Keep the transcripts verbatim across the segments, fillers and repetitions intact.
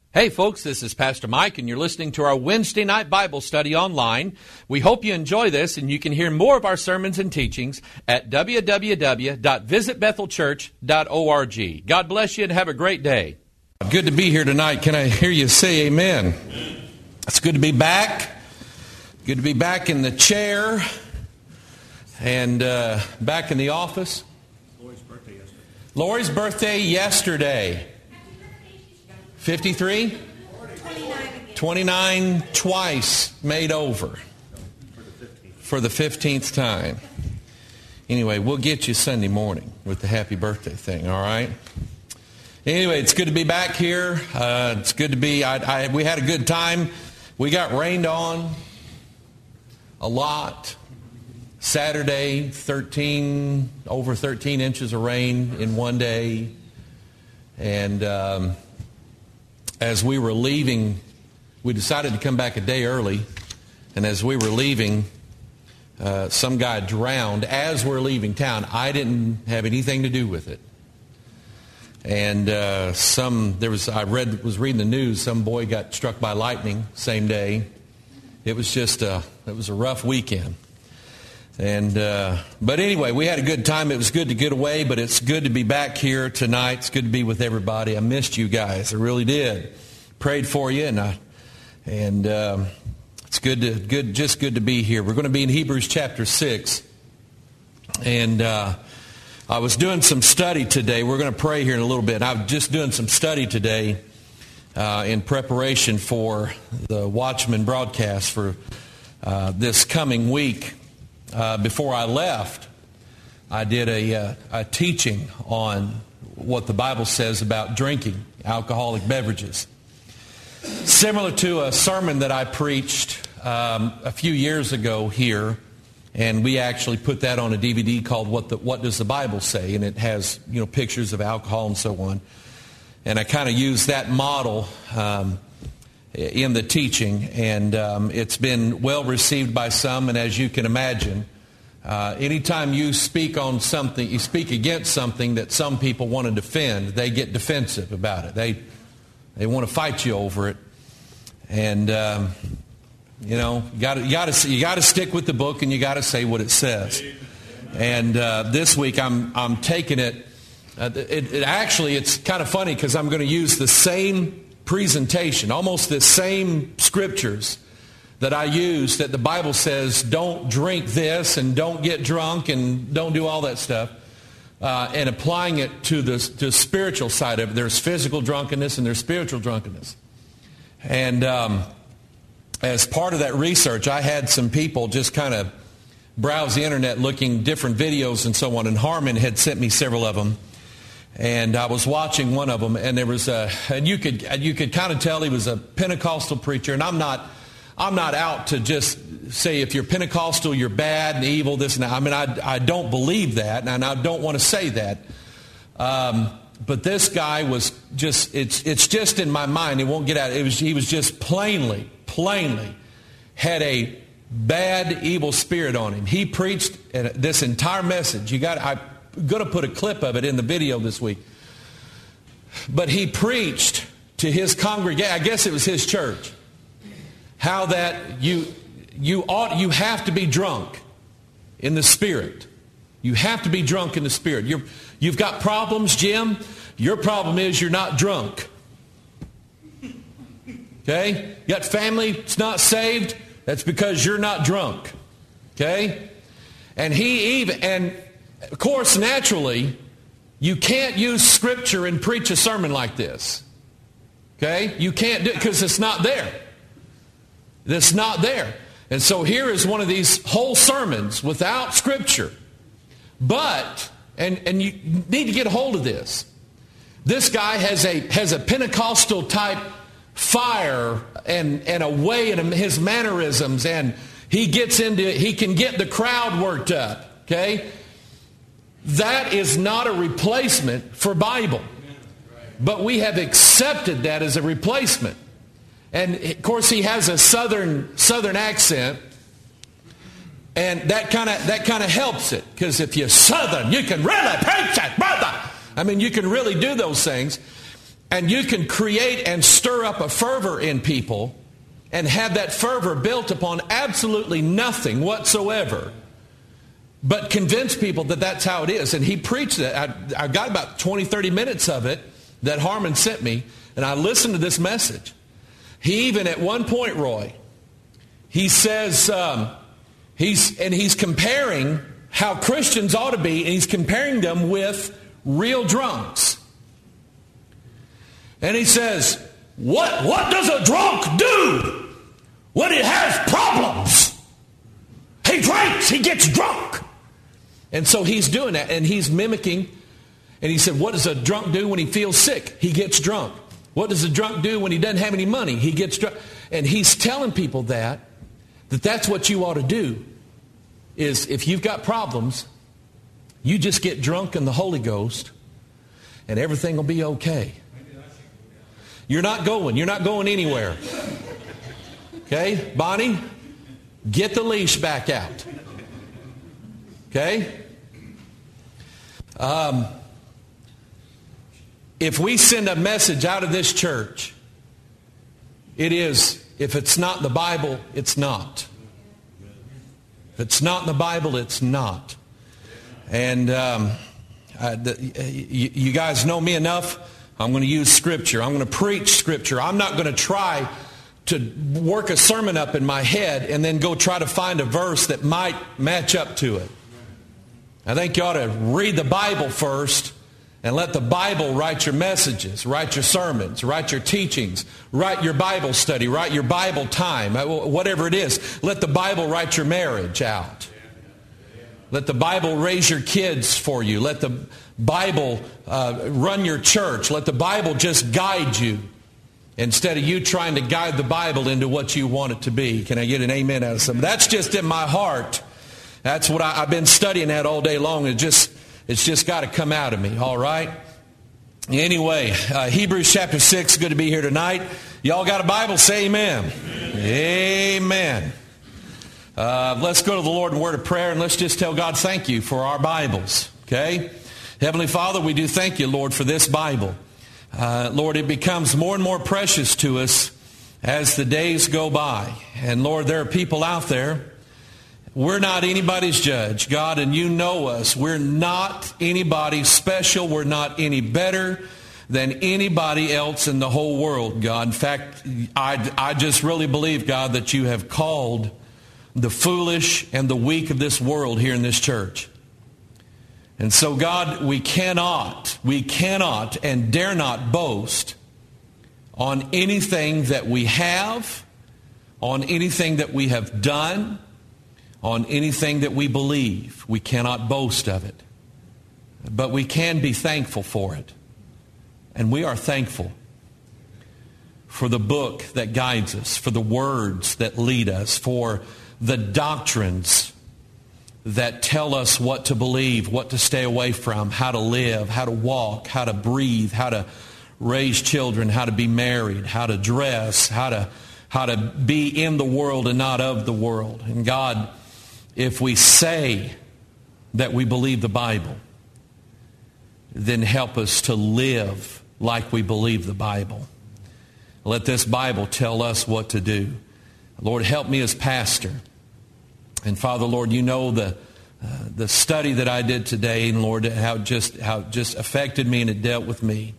Hey folks, this is Pastor Mike and you're listening to our Wednesday night Bible study online. We hope you enjoy this and you can hear more of our sermons and teachings at w w w dot visit bethel church dot org. God bless you and have a great day. Good to be here tonight. Can I hear you say amen? Amen. It's good to be back. Good to be back in the chair and uh, back in the office. Lori's birthday yesterday. Lori's birthday yesterday. fifty-three? twenty-nine twice made over for the fifteenth time. Anyway, we'll get you Sunday morning with the happy birthday thing, all right? Anyway, it's good to be back here. Uh, it's good to be, I, I, we had a good time. We got rained on a lot. Saturday, thirteen, over thirteen inches of rain in one day. And um, as we were leaving, we decided to come back a day early. And as we were leaving, uh, some guy drowned as we're leaving town. I didn't have anything to do with it. And uh, some, there was, I read, was reading the news, some boy got struck by lightning same day. It was just a, it was a rough weekend. And, uh, but anyway, we had a good time. It was good to get away, but it's good to be back here tonight. It's good to be with everybody. I missed you guys. I really did. Prayed for you, and I, and um, it's good to, good, just good to be here. We're going to be in Hebrews chapter six. And, uh, I was doing some study today. We're going to pray here in a little bit. I was just doing some study today uh, in preparation for the Watchman broadcast for uh, this coming week. Uh, before I left, I did a, uh, a teaching on what the Bible says about drinking alcoholic beverages. Similar to a sermon that I preached um, a few years ago here. And we actually put that on a D V D called What the, What Does the Bible Say? And it has, you know, pictures of alcohol and so on. And I kind of used that model um, in the teaching. And um, it's been well received by some. And as you can imagine, uh, anytime you speak on something, you speak against something that some people want to defend, they get defensive about it. They, they want to fight you over it. And... Um, You know, you got to you got to you got to stick with the book, and you got to say what it says. And uh, this week, I'm I'm taking it. Uh, it, it actually, it's kind of funny because I'm going to use the same presentation, almost the same scriptures that I use. That the Bible says, don't drink this, and don't get drunk, and don't do all that stuff. Uh, and applying it to the to spiritual side of it. There's physical drunkenness and there's spiritual drunkenness, and. Um, As part of that research, I had some people just kind of browse the internet looking different videos and so on. And Harmon had sent me several of them. And I was watching one of them, and there was a, and you could you could kind of tell he was a Pentecostal preacher. And I'm not I'm not out to just say if you're Pentecostal, you're bad and evil, this and that. I mean, I, I don't believe that, and I don't want to say that. Um, but this guy was just, it's it's just in my mind. It won't get out. It was He was just plainly, plainly had a bad, evil spirit on him. He preached this entire message. You got, I'm going to put a clip of it in the video this week. But he preached to his congregation. I guess it was his church. How that you you ought you have to be drunk in the spirit. You have to be drunk in the spirit. You're, you've got problems, Jim. Your problem is you're not drunk. Okay? You got family that's not saved. That's because you're not drunk. Okay? And he even, and of course, naturally, you can't use scripture and preach a sermon like this. Okay? You can't do it because it's not there. It's not there. And so here is one of these whole sermons without scripture. But, and, and you need to get a hold of this. This guy has a has a Pentecostal type fire and, and a way in his mannerisms, and he gets into he can get the crowd worked up. Okay? That is not a replacement for Bible. But we have accepted that as a replacement. And of course he has a southern southern accent. And that kind of that kind of helps it. Because if you're southern, you can really preach it, brother. I mean, you can really do those things. And you can create and stir up a fervor in people and have that fervor built upon absolutely nothing whatsoever, but convince people that that's how it is. And he preached it. I, I got about twenty, thirty minutes of it that Harmon sent me, and I listened to this message. He even at one point, Roy, he says, um, he's and he's comparing how Christians ought to be, and he's comparing them with real drunks. And he says, what, what does a drunk do when he has problems? He drinks, he gets drunk. And so he's doing that, and he's mimicking. And he said, what does a drunk do when he feels sick? He gets drunk. What does a drunk do when he doesn't have any money? He gets drunk. And he's telling people that, that that's what you ought to do, is if you've got problems, you just get drunk in the Holy Ghost, and everything will be okay. You're not going. You're not going anywhere. Okay? Bonnie, get the leash back out. Okay? Um, if we send a message out of this church, it is, if it's not in the Bible, it's not. If it's not in the Bible, it's not. And um, I, the, you, you guys know me enough. I'm going to use Scripture. I'm going to preach Scripture. I'm not going to try to work a sermon up in my head and then go try to find a verse that might match up to it. I think you ought to read the Bible first and let the Bible write your messages, write your sermons, write your teachings, write your Bible study, write your Bible time, whatever it is. Let the Bible write your marriage out. Let the Bible raise your kids for you. Let the Bible uh, run your church. Let the Bible just guide you instead of you trying to guide the Bible into what you want it to be. Can I get an amen out of something? That's just in my heart. That's what I, I've been studying that all day long. It just, it's just got to come out of me, all right? Anyway, uh, Hebrews chapter six, good to be here tonight. Y'all got a Bible? Say amen. Amen. Amen. Uh, let's go to the Lord in word of prayer, and let's just tell God thank you for our Bibles, okay? Heavenly Father, we do thank you, Lord, for this Bible. Uh, Lord, it becomes more and more precious to us as the days go by. And Lord, there are people out there. We're not anybody's judge, God, and you know us. We're not anybody special. We're not any better than anybody else in the whole world, God. In fact, I, I just really believe, God, that you have called the foolish and the weak of this world here in this church. And so, God, we cannot, we cannot and dare not boast on anything that we have, on anything that we have done, on anything that we believe. We cannot boast of it. But we can be thankful for it. And we are thankful for the book that guides us, for the words that lead us, for the doctrines that tell us what to believe, what to stay away from, how to live, how to walk, how to breathe, how to raise children, how to be married, how to dress, how to how to be in the world and not of the world. And God, if we say that we believe the Bible, then help us to live like we believe the Bible. Let this Bible tell us what to do. Lord, help me as pastor. And Father, Lord, you know the uh, the study that I did today, and Lord, how it just how it just affected me and it dealt with me.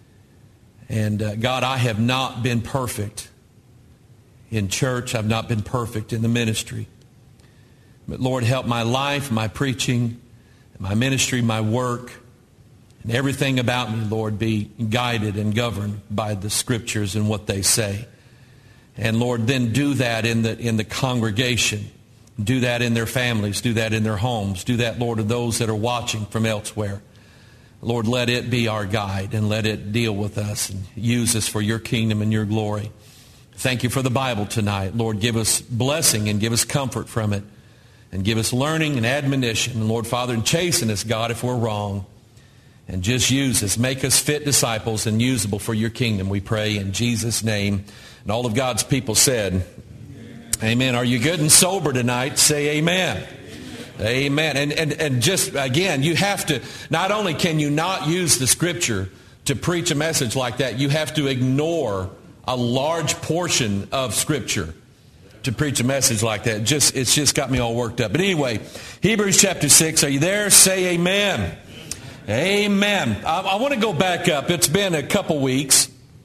And uh, God, I have not been perfect in church. I've not been perfect in the ministry. But Lord, help my life, my preaching, my ministry, my work, and everything about me, Lord, be guided and governed by the Scriptures and what they say. And Lord, then do that in the in the congregation. Do that in their families. Do that in their homes. Do that, Lord, to those that are watching from elsewhere. Lord, let it be our guide and let it deal with us and use us for your kingdom and your glory. Thank you for the Bible tonight. Lord, give us blessing and give us comfort from it. And give us learning and admonition. And Lord, Father, and chasten us, God, if we're wrong. And just use us. Make us fit disciples and usable for your kingdom, we pray in Jesus' name. And all of God's people said, amen. Are you good and sober tonight? Say amen. Amen. And, and, and just, again, you have to, not only can you not use the Scripture to to preach a message like that, you have to ignore a large portion of Scripture to preach a message like that. Just It's just got me all worked up. But anyway, Hebrews chapter six, are you there? Say amen. Amen. I, I want to go back up. It's been a couple weeks.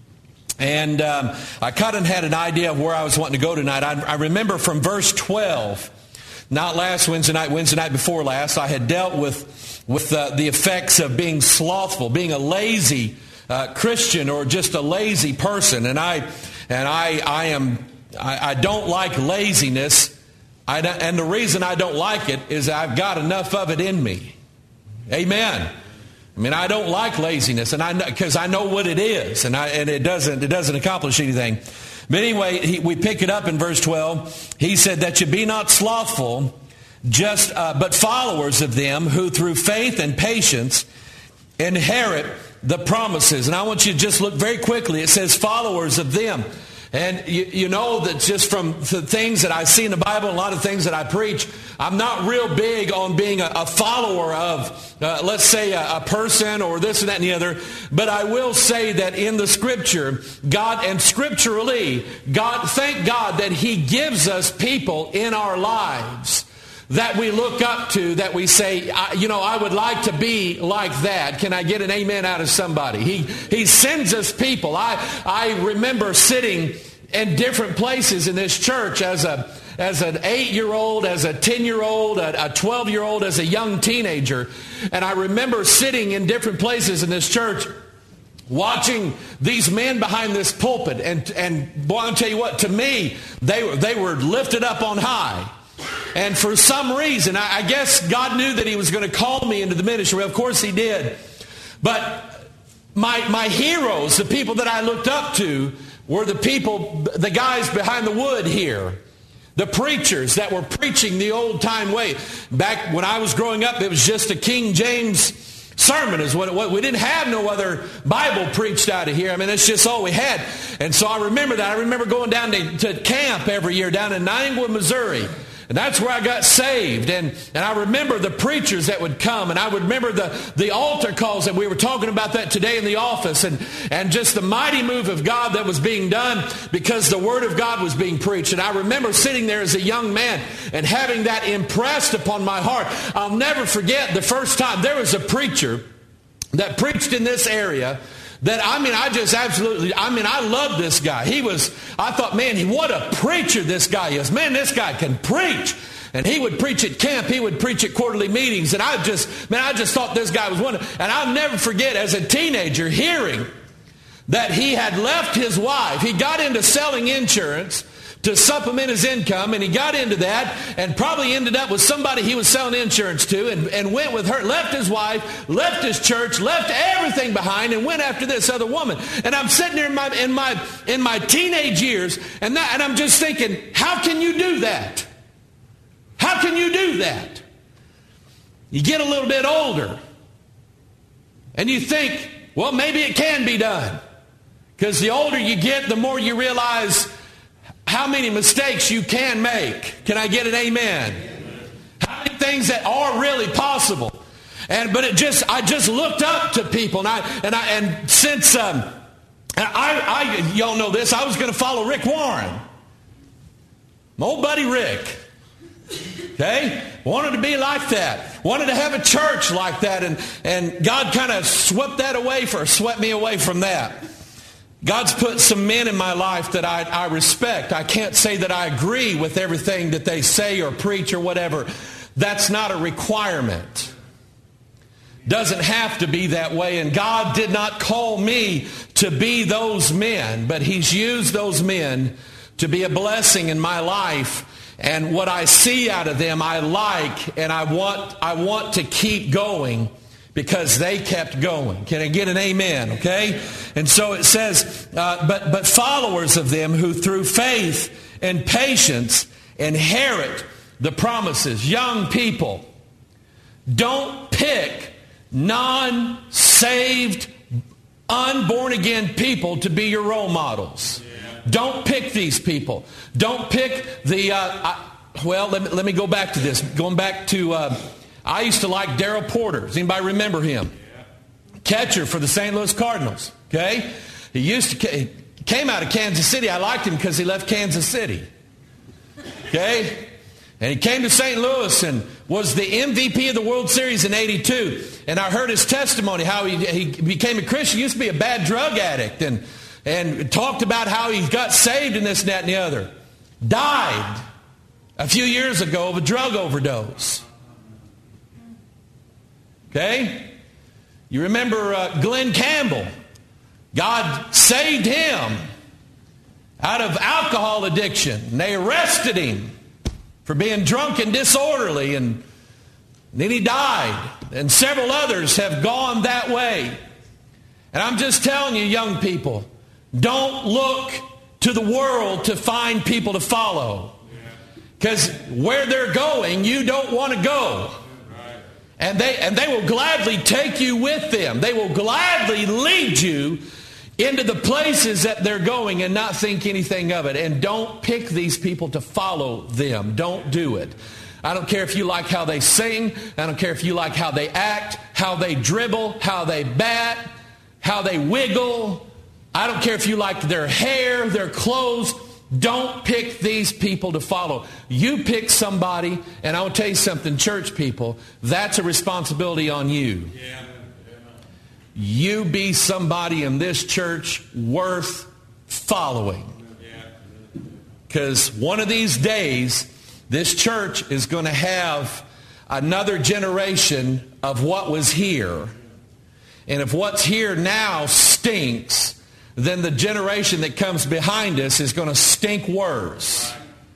And um, I kind of had an idea of where I was wanting to go tonight. I, I remember from verse twelve, not last Wednesday night, Wednesday night before last, I had dealt with, with uh, the effects of being slothful, being a lazy uh, Christian or just a lazy person. And I and I, I am I, I don't like laziness. I don't, and the reason I don't like it is I've got enough of it in me. Amen. I mean, I don't like laziness, and I because I know what it is, and I and it doesn't it doesn't accomplish anything. But anyway, he, we pick it up in verse twelve. He said that you be not slothful, just uh, but followers of them who through faith and patience inherit the promises. And I want you to just look very quickly. It says followers of them. And you, you know that just from the things that I see in the Bible, a lot of things that I preach, I'm not real big on being a, a follower of, uh, let's say, a, a person or this and that and the other. But I will say that in the Scripture, God, and scripturally, God, thank God that He gives us people in our lives that we look up to, that we say, I, you know, I would like to be like that. Can I get an amen out of somebody? He He sends us people. I I remember sitting in different places in this church as a as an eight-year-old, as a ten-year-old, a twelve-year-old, as a young teenager. And I remember sitting in different places in this church watching these men behind this pulpit. And, and boy, I'll tell you what, to me, they were, they were lifted up on high. And for some reason, I guess God knew that He was going to call me into the ministry. Of course He did. But my my heroes, the people that I looked up to, were the people, the guys behind the wood here. The preachers that were preaching the old-time way. Back when I was growing up, it was just a King James sermon is what it was. We didn't have no other Bible preached out of here. I mean, that's just all we had. And so I remember that. I remember going down to, to camp every year down in Niangua, Missouri. And that's where I got saved. And, and I remember the preachers that would come. And I would remember the, the altar calls that we were talking about that today in the office. And, and just the mighty move of God that was being done because the Word of God was being preached. And I remember sitting there as a young man and having that impressed upon my heart. I'll never forget the first time there was a preacher that preached in this area. That, I mean, I just absolutely, I mean, I love this guy. He was, I thought, man, what a preacher this guy is. Man, this guy can preach. And he would preach at camp. He would preach at quarterly meetings. And I just, man, I just thought this guy was wonderful. And I'll never forget, as a teenager, hearing that he had left his wife. He got into selling insurance to supplement his income, and he got into that and probably ended up with somebody he was selling insurance to and, and went with her, left his wife, left his church, left everything behind and went after this other woman. And I'm sitting there in my in my in my teenage years and that, and I'm just thinking, how can you do that? How can you do that? You get a little bit older and you think, well, maybe it can be done. Because the older you get, the more you realize how many mistakes you can make. Can I get an amen? Amen. How many things that are really possible. And but it just I just looked up to people and I and I and since um, I, I y'all know this, I was going to follow Rick Warren. My old buddy Rick. Okay? Wanted to be like that. Wanted to have a church like that, and, and God kind of swept that away for swept me away from that. God's put some men in my life that I, I respect. I can't say that I agree with everything that they say or preach or whatever. That's not a requirement. Doesn't have to be that way. And God did not call me to be those men, but He's used those men to be a blessing in my life. And what I see out of them, I like, and I want, I want to keep going. Because they kept going. Can I get an amen? Okay? And so it says, uh, but, but followers of them who through faith and patience inherit the promises. Young people, don't pick non-saved, unborn-again people to be your role models. Don't pick these people. Don't pick the, uh, I, well, let me, let me go back to this. Going back to... Uh, I used to like Darrell Porter. Does anybody remember him? catcher for the Saint Louis Cardinals. Okay? He used to he came out of Kansas City. I liked him because he left Kansas City. Okay? And he came to Saint Louis and was the M V P of the World Series in eighty-two. And I heard his testimony, how he, he became a Christian. He used to be a bad drug addict. And, and talked about how he got saved and this, and that, and the other. Died a few years ago of a drug overdose. Okay? You remember uh, Glenn Campbell. God saved him out of alcohol addiction. And they arrested him for being drunk and disorderly, and then he died. And several others have gone that way. And I'm just telling you, young people, don't look to the world to find people to follow. Because where they're going, you don't want to go. And they, and they will gladly take you with them. They will gladly lead you into the places that they're going and not think anything of it. And don't pick these people to follow them. Don't do it. I don't care if you like how they sing. I don't care if you like how they act, how they dribble, how they bat, how they wiggle. I don't care if you like their hair, their clothes. Don't pick these people to follow. You pick somebody, and I'll tell you something, church people, that's a responsibility on you. Yeah. You be somebody in this church worth following. Because one of these days, this church is going to have another generation of what was here. And if what's here now stinks, then the generation that comes behind us is going to stink worse.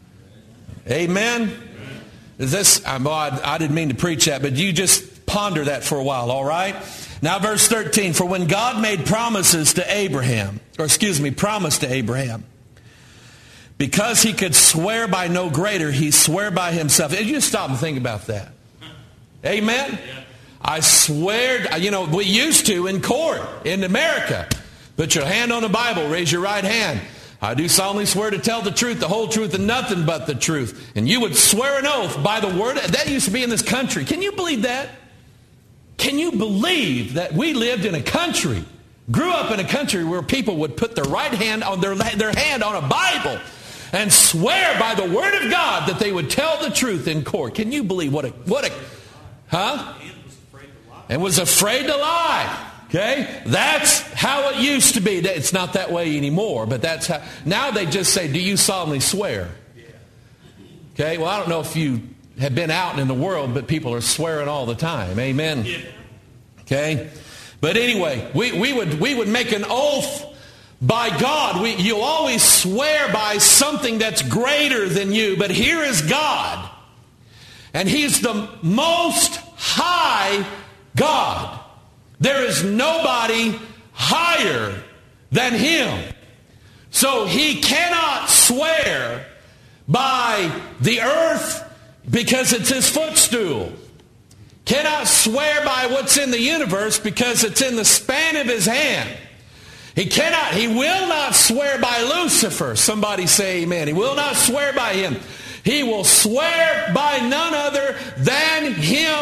Amen? Is this, I, I didn't mean to preach that, but you just ponder that for a while, all right? Now verse thirteen, for when God made promises to Abraham, or excuse me, promised to Abraham, because he could swear by no greater, he swore by himself. You just stop and think about that. Amen? I swear, you know, we used to in court in America. Put your hand on the Bible, raise your right hand. I do solemnly swear to tell the truth, the whole truth, and nothing but the truth. And you would swear an oath by the word. That used to be in this country. Can you believe that? Can you believe that we lived in a country, grew up in a country where people would put their right hand on their, their hand on a Bible and swear by the word of God that they would tell the truth in court? Can you believe what a, what a, huh? And was afraid to lie. Okay? That's how it used to be. It's not that way anymore, but that's how. Now they just say, do you solemnly swear? Okay? Well, I don't know if you have been out in the world, but people are swearing all the time. Amen? Okay? But anyway, we, we would we would make an oath by God. We, you always swear by something that's greater than you, but here is God. And He's the most high God. There is nobody higher than Him. So He cannot swear by the earth because it's His footstool. Cannot swear by what's in the universe because it's in the span of His hand. He cannot, He will not swear by Lucifer. Somebody say amen. He will not swear by him. He will swear by none other than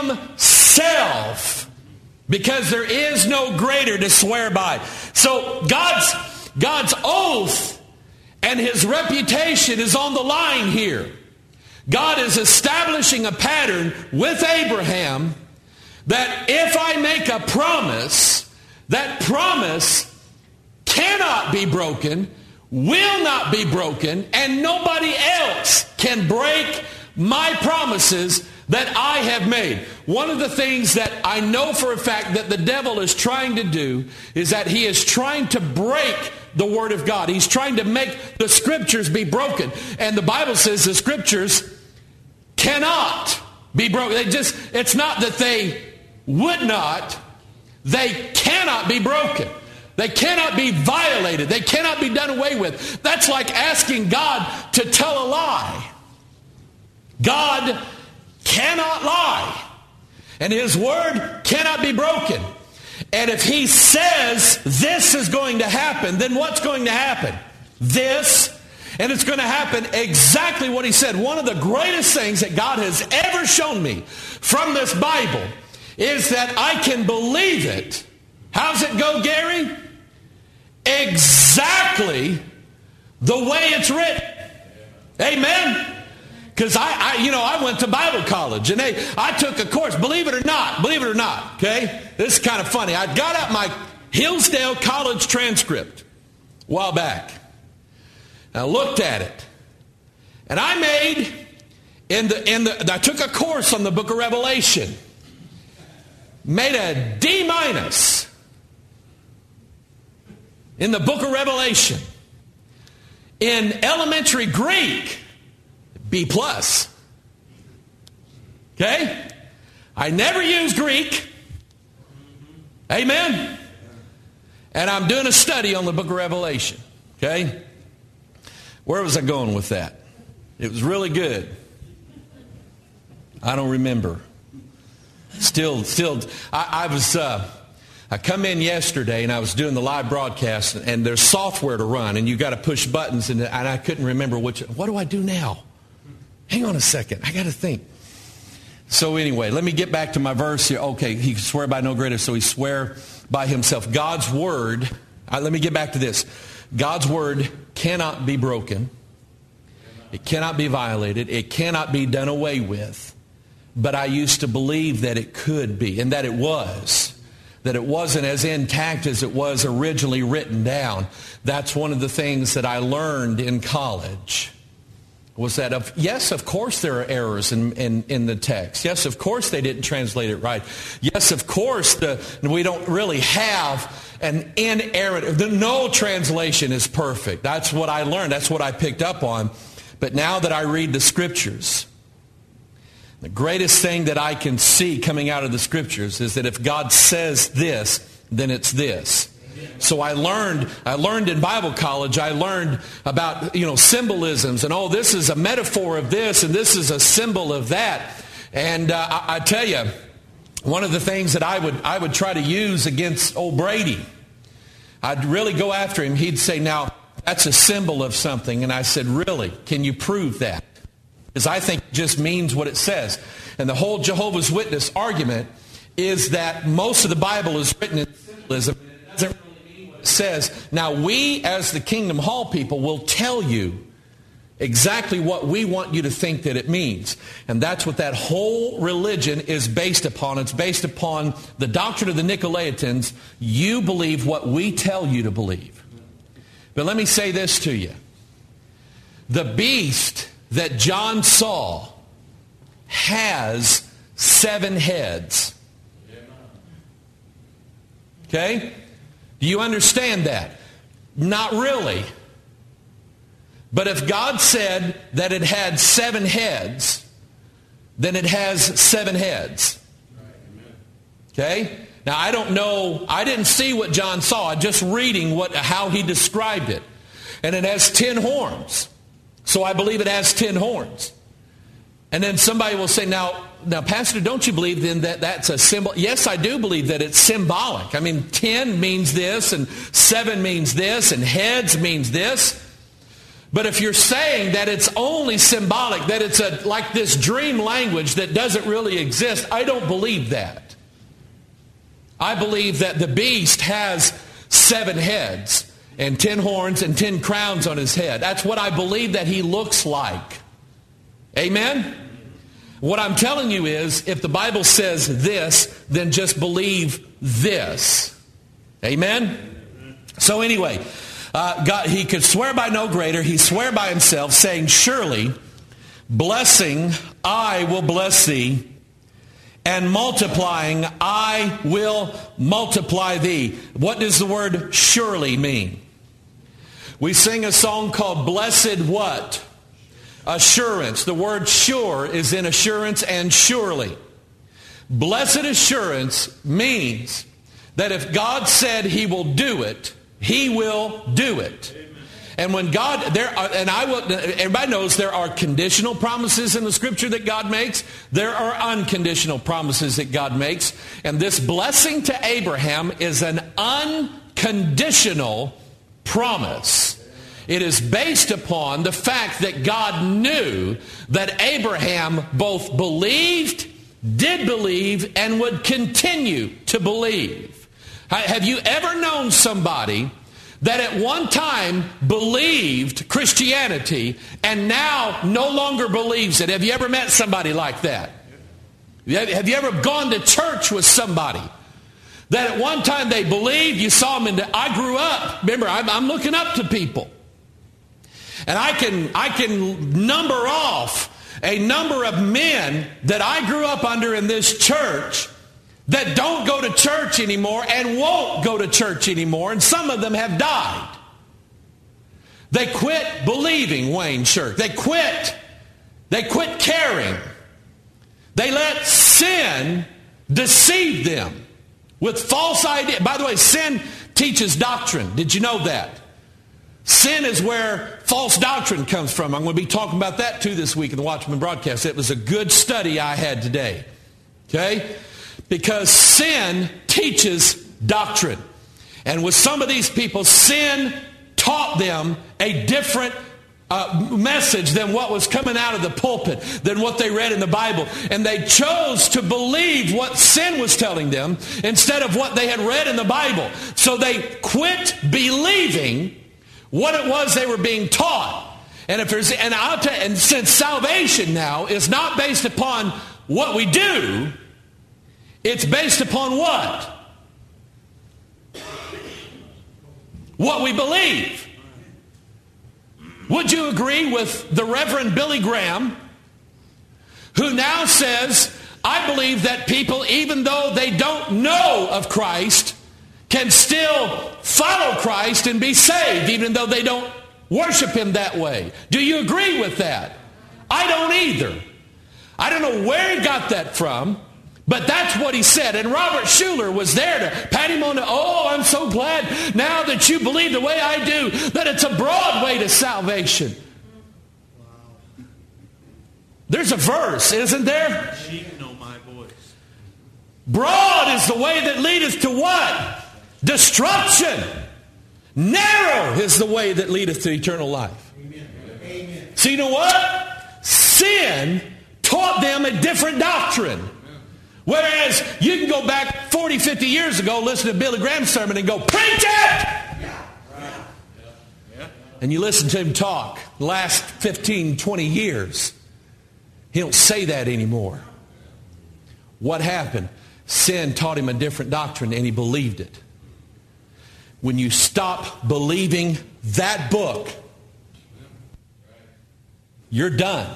Himself. Because there is no greater to swear by. So God's, God's oath and His reputation is on the line here. God is establishing a pattern with Abraham that if I make a promise, that promise cannot be broken, will not be broken, and nobody else can break my promises that I have made. One of the things that I know for a fact that the devil is trying to do is that he is trying to break the Word of God. He's trying to make the Scriptures be broken. And the Bible says the Scriptures cannot be broken. They just, it's not that they would not, they cannot be broken. They cannot be violated. They cannot be done away with. That's like asking God to tell a lie. God cannot lie. And His word cannot be broken. And if He says this is going to happen, then what's going to happen? This. And it's going to happen exactly what He said. One of the greatest things that God has ever shown me from this Bible is that I can believe it How's it go, Gary? Exactly the way it's written. Amen? Because I, I, you know, I went to Bible college, and they, I took a course, believe it or not, believe it or not, okay? This is kind of funny. I got out my Hillsdale College transcript a while back. And I looked at it. And I made, in the, in the, I took a course on the book of Revelation. Made a D minus in the book of Revelation. In elementary Greek, B plus. Okay? I never used Greek. Amen? And I'm doing a study on the book of Revelation. Okay? Where was I going with that? It was really good. I don't remember. Still, still, I, I was, uh, I come in yesterday and I was doing the live broadcast, and there's software to run, and you got to push buttons, and, and I couldn't remember which. What do I do now? Hang on a second. I got to think. So anyway, let me get back to my verse here. Okay, he can swear by no greater, so he swear by himself. God's word, uh, let me get back to this. God's word cannot be broken. It cannot be violated. It cannot be done away with. But I used to believe that it could be, and that it was. That it wasn't as intact as it was originally written down. That's one of the things that I learned in college. Was that, of, yes, of course there are errors in, in, in the text. Yes, of course they didn't translate it right. Yes, of course the, we don't really have an inerrant, no translation is perfect. That's what I learned. That's what I picked up on. But now that I read the Scriptures, the greatest thing that I can see coming out of the Scriptures is that if God says this, then it's this. So I learned, I learned in Bible college, I learned about, you know, symbolisms, and oh, this is a metaphor of this, and this is a symbol of that. And uh, I, I tell you, one of the things that I would, I would try to use against old Brady, I'd really go after him. He'd say, now, that's a symbol of something. And I said, really? Can you prove that? Because I think it just means what it says. And the whole Jehovah's Witness argument is that most of the Bible is written in symbolism. It doesn't really mean what it says. Now, we as the Kingdom Hall people will tell you exactly what we want you to think that it means. And that's what that whole religion is based upon. It's based upon the doctrine of the Nicolaitans. You believe what we tell you to believe. But let me say this to you. The beast that John saw has seven heads. Okay? Do you understand that? Not really. But if God said that it had seven heads, then it has seven heads. Okay? Now, I don't know, I didn't see what John saw. I'm just reading what, how he described it. And it has ten horns. So I believe it has ten horns. And then somebody will say, now, now, Pastor, don't you believe then that that's a symbol? Yes, I do believe that it's symbolic. I mean, ten means this, and seven means this, and heads means this. But if you're saying that it's only symbolic, that it's a, like this dream language that doesn't really exist, I don't believe that. I believe that the beast has seven heads and ten horns and ten crowns on his head. That's what I believe that he looks like. Amen? What I'm telling you is, if the Bible says this, then just believe this. Amen? So anyway, uh, God, he could swear by no greater. He swore by himself, saying, surely, blessing, I will bless thee, and multiplying, I will multiply thee. What does the word surely mean? We sing a song called Blessed What? Assurance. The word sure is in assurance and surely. Blessed assurance means that if God said he will do it, he will do it. And when God, there are, and I will, everybody knows there are conditional promises in the Scripture that God makes. There are unconditional promises that God makes. And this blessing to Abraham is an unconditional promise. It is based upon the fact that God knew that Abraham both believed, did believe, and would continue to believe. Have you ever known somebody that at one time believed Christianity and now no longer believes it? Have you ever met somebody like that? Have you ever gone to church with somebody that at one time they believed? You saw them in the, I grew up, remember, I'm, I'm looking up to people. And I can, I can number off a number of men that I grew up under in this church that don't go to church anymore and won't go to church anymore, and some of them have died. They quit believing, Wayne Shirk. They quit. They quit caring. They let sin deceive them with false ideas. By the way, sin teaches doctrine. Did you know that? Sin is where false doctrine comes from. I'm going to be talking about that too this week in the Watchman broadcast. It was a good study I had today. Okay? Because sin teaches doctrine. And with some of these people, sin taught them a different uh, message than what was coming out of the pulpit, than what they read in the Bible. And they chose to believe what sin was telling them instead of what they had read in the Bible. So they quit believing what it was they were being taught. And if there's and I'll tell, and since salvation now is not based upon what we do, it's based upon what? What we believe. Would you agree with the Reverend Billy Graham, who now says, I believe that people, even though they don't know of Christ, can still follow Christ and be saved, even though they don't worship Him that way? Do you agree with that? I don't either. I don't know where he got that from, but that's what he said. And Robert Schuller was there to pat him on the, oh, I'm so glad now that you believe the way I do, that it's a broad way to salvation. There's a verse, isn't there? Sheep know my voice. Broad is the way that leadeth to what? Destruction. Narrow is the way that leadeth to eternal life. Amen. Amen. So you know what? Sin taught them a different doctrine. Whereas you can go back forty, fifty years ago, listen to Billy Graham's sermon and go, preach it! Yeah. Right. Yeah. And you listen to him talk the last fifteen, twenty years. He don't say that anymore. What happened? Sin taught him a different doctrine and he believed it. When you stop believing that book, you're done.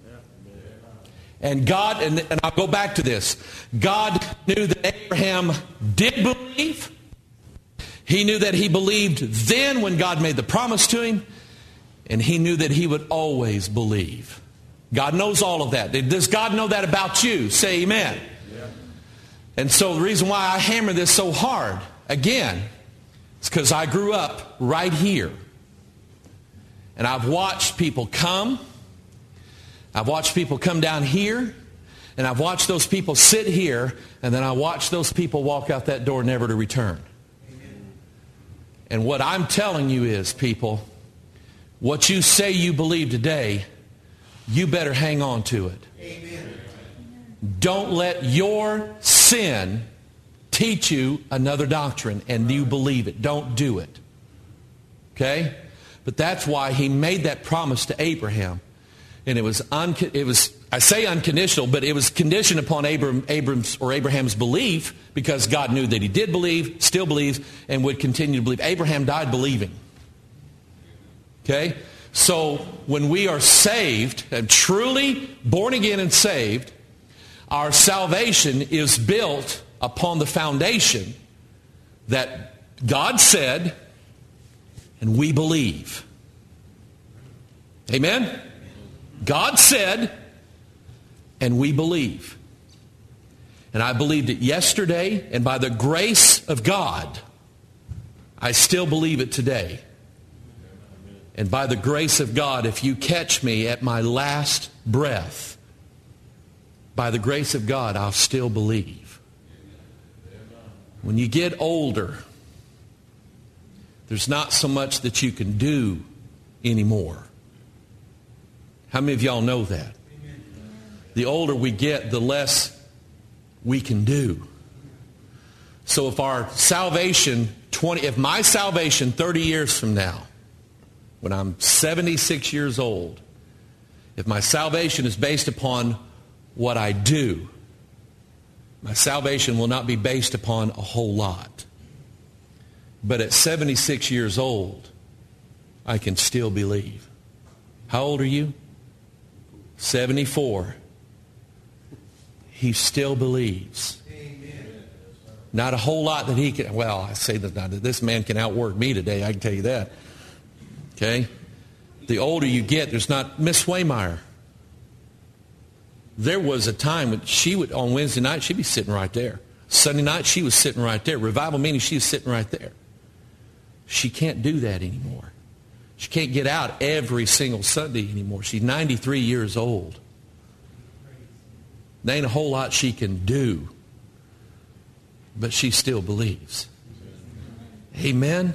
And God, and, and I'll go back to this. God knew that Abraham did believe. He knew that he believed then when God made the promise to him. And he knew that he would always believe. God knows all of that. Does God know that about you? Say amen. Yeah. And so the reason why I hammer this so hard, again, is because I grew up right here. And I've watched people come. I've watched people come down here, and I've watched those people sit here, and then I watched those people walk out that door never to return. Amen. And what I'm telling you is, people, what you say you believe today, you better hang on to it. Amen. Don't let your sin teach you another doctrine and you believe it. Don't do it. Okay? But that's why he made that promise to Abraham. And it was, un, it was, I say unconditional, but it was conditioned upon Abram, Abram's or Abraham's belief, because God knew that he did believe, still believes, and would continue to believe. Abraham died believing. Okay? So when we are saved, and truly born again and saved, our salvation is built upon the foundation that God said, and we believe. Amen? God said, and we believe. And I believed it yesterday, and by the grace of God, I still believe it today. And by the grace of God, if you catch me at my last breath, by the grace of God, I'll still believe. When you get older, there's not so much that you can do anymore. How many of y'all know that? The older we get, the less we can do. So if our salvation, twenty, if my salvation thirty years from now, when I'm seventy-six years old, if my salvation is based upon what I do, my salvation will not be based upon a whole lot. But at seventy-six years old, I can still believe. How old are you? seventy-four. He still believes. Not a whole lot that he can, well, I say that not, this man can outwork me today, I can tell you that. Okay? The older you get, there's not, Miss Waymeyer. There was a time when she would, on Wednesday night, she'd be sitting right there. Sunday night, she was sitting right there. Revival meeting, she was sitting right there. She can't do that anymore. She can't get out every single Sunday anymore. She's ninety-three years old. There ain't a whole lot she can do. But she still believes. Amen?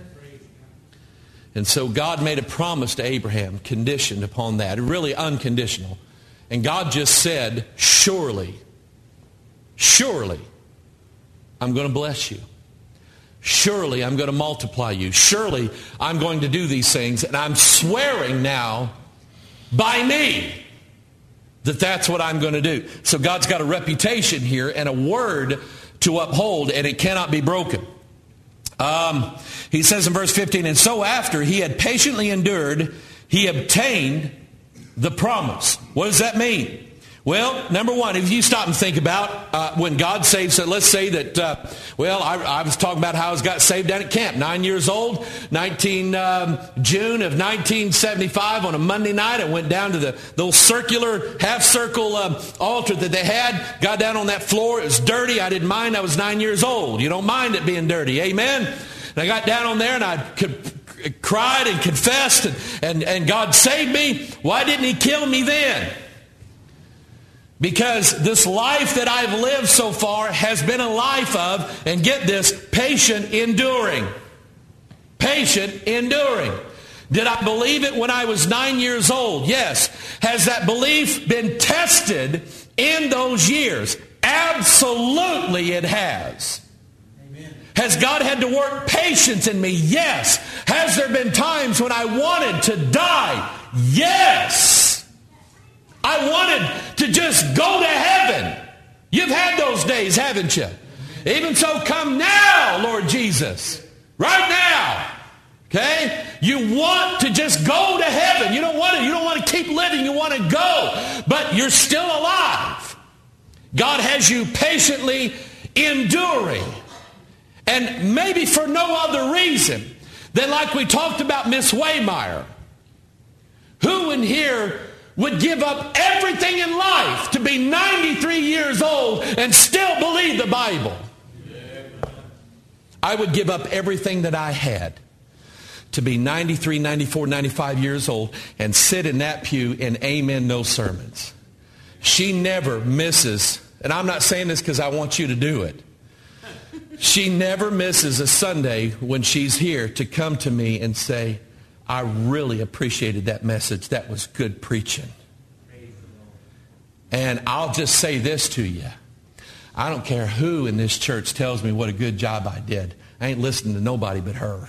And so God made a promise to Abraham conditioned upon that. Really unconditional. And God just said, surely, surely, I'm going to bless you. Surely, I'm going to multiply you. Surely, I'm going to do these things. And I'm swearing now by me that that's what I'm going to do. So God's got a reputation here and a word to uphold, and it cannot be broken. Um, he says in verse fifteen, and so after he had patiently endured, he obtained the promise. What does that mean? Well, number one, if you stop and think about uh, when God saved, so let's say that, uh, well, I, I was talking about how I got saved down at camp. Nine years old, nineteen um, June of nineteen seventy-five on a Monday night. I went down to the, the little circular, half-circle um, altar that they had. Got down on that floor. It was dirty. I didn't mind. I was nine years old. You don't mind it being dirty. Amen? And I got down on there and I could, cried and confessed, and, and, and God saved me. Why didn't he kill me then? Because this life that I've lived so far has been a life of, and get this, patient enduring. Patient enduring. Did I believe it when I was nine years old? Yes. Has that belief been tested in those years? Absolutely it has. Amen. Has God had to work patience in me? Yes. Has there been times when I wanted to die? Yes. I wanted to just go to heaven. You've had those days, haven't you? Even so, come now, Lord Jesus. Right now. Okay? You want to just go to heaven. You don't want to, you don't want to keep living. You want to go. But you're still alive. God has you patiently enduring. And maybe for no other reason than like we talked about Miss Waymeyer. Who in here would give up everything in life to be ninety-three years old and still believe the Bible? I would give up everything that I had to be ninety-three, ninety-four, ninety-five years old and sit in that pew and amen no sermons. She never misses, and I'm not saying this because I want you to do it. She never misses a Sunday when she's here to come to me and say, I really appreciated that message. That was good preaching. And I'll just say this to you. I don't care who in this church tells me what a good job I did. I ain't listening to nobody but her.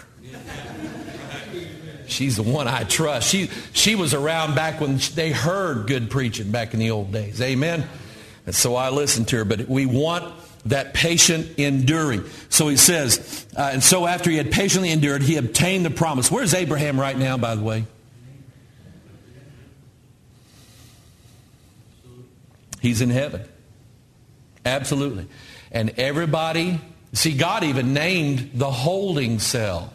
She's the one I trust. She, she was around back when they heard good preaching back in the old days. Amen? And so I listened to her. But we want that patient enduring. So he says, uh, and so after he had patiently endured, he obtained the promise. Where's Abraham right now, by the way? He's in heaven. Absolutely. And everybody, see, God even named the holding cell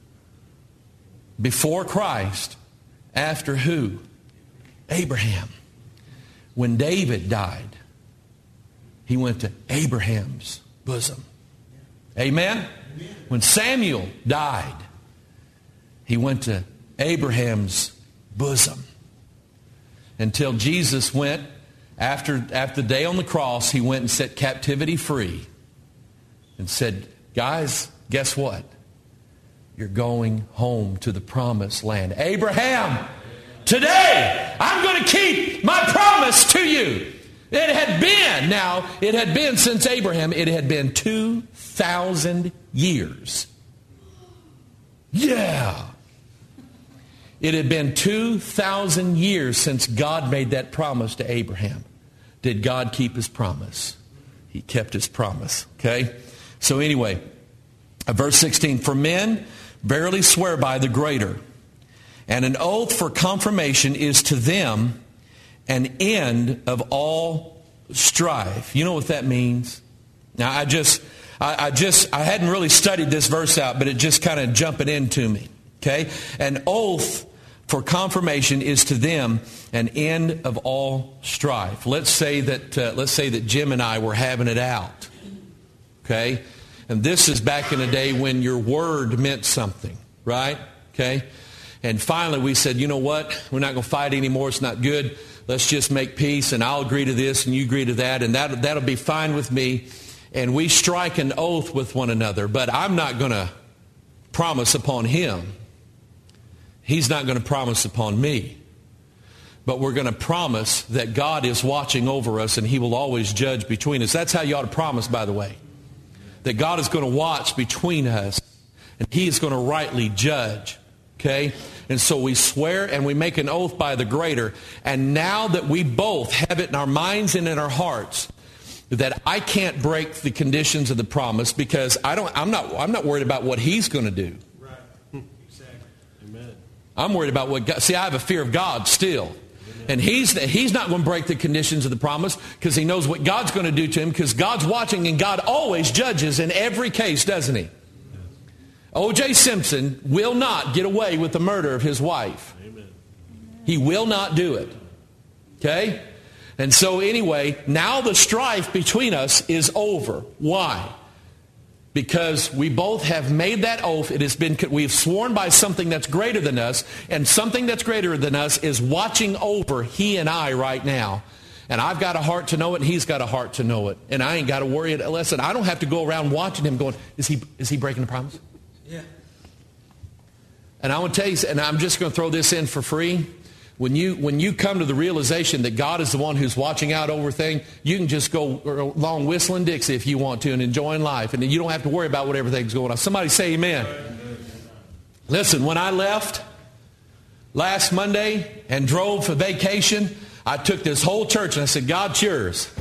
before Christ after who? Abraham. When David died, he went to Abraham's bosom. Amen? Amen? When Samuel died, he went to Abraham's bosom. Until Jesus went, after, after the day on the cross, he went and set captivity free. And said, guys, guess what? You're going home to the promised land. Abraham, today I'm going to keep my promise to you. It had been, now, it had been since Abraham, it had been two thousand years. Yeah. It had been two thousand years since God made that promise to Abraham. Did God keep his promise? He kept his promise. Okay? So anyway, verse sixteen, for men verily swear by the greater, and an oath for confirmation is to them an end of all strife. You know what that means? Now I just, I, I just, I hadn't really studied this verse out, but it just kind of jumping into me. Okay? An oath for confirmation is to them an end of all strife. Let's say that, uh, let's say that Jim and I were having it out. Okay? And this is back in the day when your word meant something, right? Okay? And finally we said, you know what? We're not going to fight anymore. It's not good. Let's just make peace, and I'll agree to this and you agree to that, and that, that'll be fine with me. And we strike an oath with one another, but I'm not going to promise upon him. He's not going to promise upon me. But we're going to promise that God is watching over us and he will always judge between us. That's how you ought to promise, by the way. That God is going to watch between us and he is going to rightly judge. Okay? And so we swear and we make an oath by the greater. And now that we both have it in our minds and in our hearts, that I can't break the conditions of the promise because I don't, I'm not, I'm not worried about what he's going to do. Right. Exactly. Amen. I'm worried about what God, see, I have a fear of God still. And he's, he's not going to break the conditions of the promise because he knows what God's going to do to him because God's watching and God always judges in every case, doesn't he? O J Simpson will not get away with the murder of his wife. Amen. He will not do it. Okay? And so anyway, now the strife between us is over. Why? Because we both have made that oath. It has been, we've sworn by something that's greater than us, and something that's greater than us is watching over he and I right now. And I've got a heart to know it, and he's got a heart to know it. And I ain't got to worry. Listen, I don't have to go around watching him going, is he, is he breaking the promise? Yeah. And I want to tell you, and I'm just going to throw this in for free. When you, when you come to the realization that God is the one who's watching out over things, you can just go along whistling Dixie if you want to and enjoying life. And then you don't have to worry about what everything's going on. Somebody say amen. Listen, when I left last Monday and drove for vacation, I took this whole church and I said, God's yours.